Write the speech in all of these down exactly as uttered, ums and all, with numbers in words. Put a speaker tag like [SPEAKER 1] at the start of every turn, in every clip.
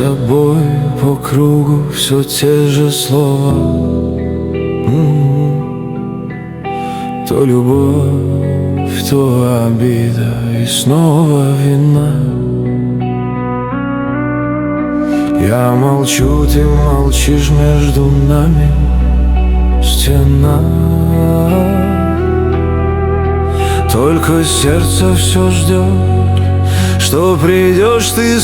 [SPEAKER 1] тобой по кругу все те же слова. М-м-м. То любовь, то обида и снова вина. Я молчу, ты молчишь, между нами стена. Только сердце все ждет, что придешь ты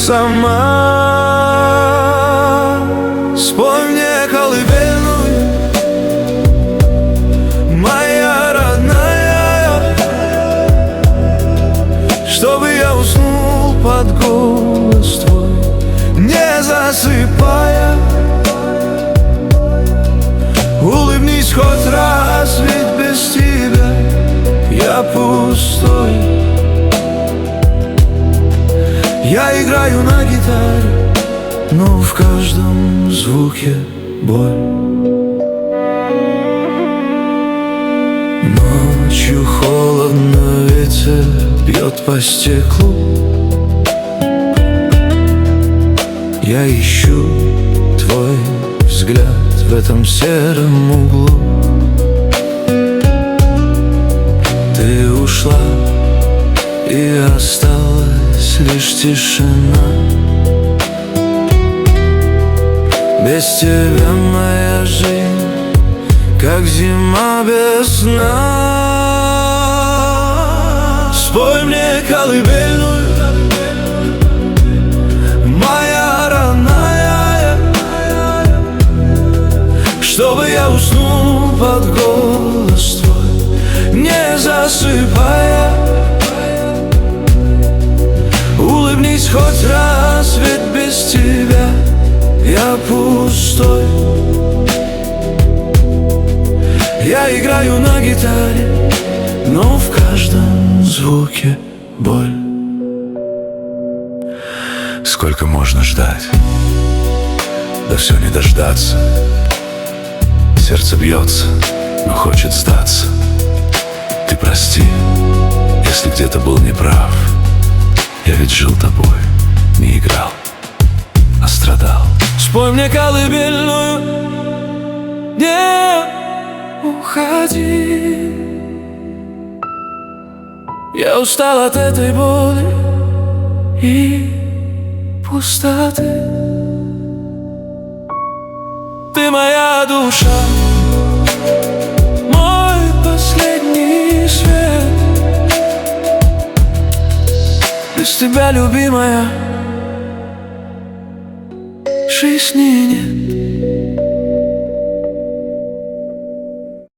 [SPEAKER 1] сама. Спой мне колыбельную, моя родная, чтобы я уснул под голос твой, не засыпая. Улыбнись хоть раз, ведь без тебя я пустой. Я играю на гитаре, но в каждом звуке боль. Ночью холодно, ветер бьет по стеклу. Я ищу твой взгляд в этом сером углу. Ты ушла, и осталась лишь тишина. Без тебя моя жизнь, как зима без сна. Спой мне колыбельную, моя родная, чтобы я уснул под голос твой, не засыпая. Улыбнись хоть раз, ведь без тебя я пустой. Я играю на гитаре, но в каждом звуке боль.
[SPEAKER 2] Сколько можно ждать? Да все не дождаться. Сердце бьется, но хочет сдаться. Ты прости, если где-то был неправ. Я ведь жил тобой, не играл, а страдал.
[SPEAKER 1] Спой мне колыбельную, не уходи. Я устал от этой боли и пустоты. Ты моя душа, мой последний свет. Без тебя, любимая, жизни нет.